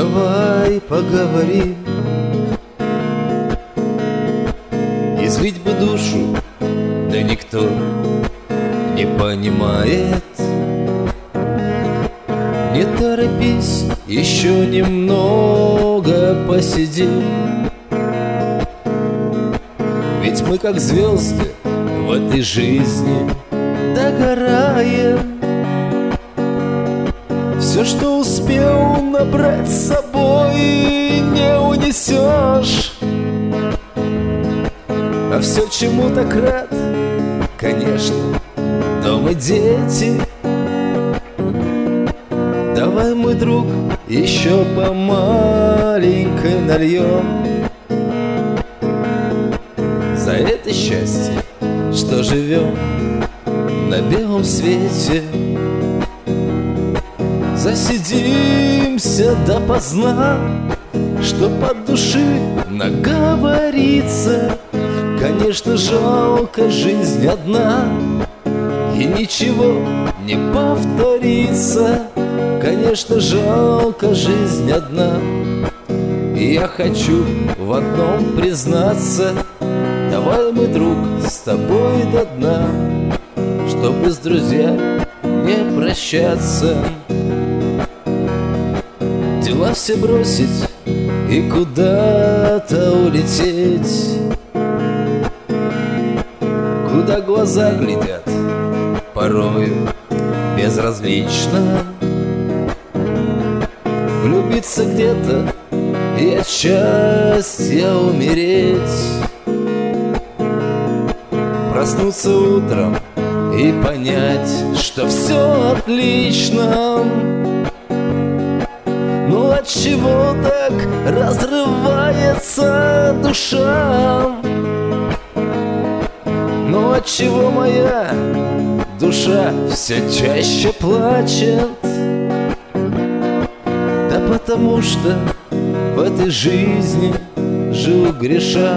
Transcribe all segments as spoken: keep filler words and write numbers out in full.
давай поговорим. Излить бы душу, да никто не понимает. Не торопись, еще немного посиди. Ведь мы как звезды в этой жизни догораем. Все, что успел набрать с собой, не унесешь. А все, чему так рад, конечно, дом и дети. Давай, мой друг, еще по маленькой нальем за это счастье, что живем на белом свете. Засидимся допоздна, чтоб от души наговориться. Конечно, жалко, жизнь одна, и ничего не повторится. Конечно, жалко, жизнь одна. И я хочу в одном признаться: давай, мой друг, с тобой до дна, чтобы с друзьями не прощаться. Дела все бросить и куда-то улететь, куда глаза глядят порою безразлично. Влюбиться где-то и от счастья умереть. Проснуться утром и понять, что все отлично. Ну отчего так разрывается душа? Ну отчего моя душа все чаще плачет? Да потому что в этой жизни жил греша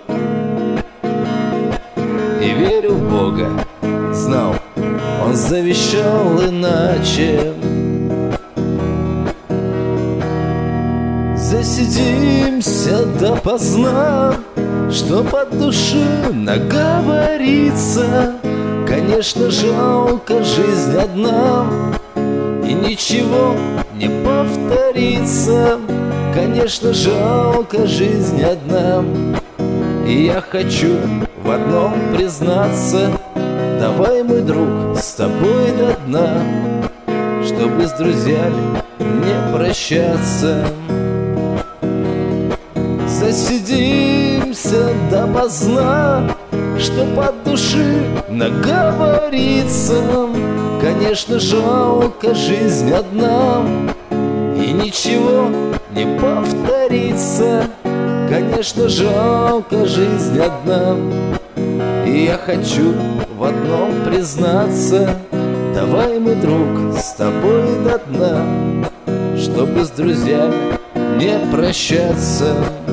и верил в Бога, знал, Он завещал иначе. Засидимся допоздна, чтоб от души наговориться. Конечно, жалко, жизнь одна, и ничего не повторится. Конечно, жалко, жизнь одна. И я хочу в одном признаться: давай, мой друг, с тобой до дна, чтобы с друзьями не прощаться. Засидимся допоздна, чтоб от души наговориться. Конечно, жалко, жизнь одна, и ничего не повторится. Конечно, жалко, жизнь одна. И я хочу в одном признаться: давай, мой друг, с тобой до дна, чтобы с друзьями не прощаться.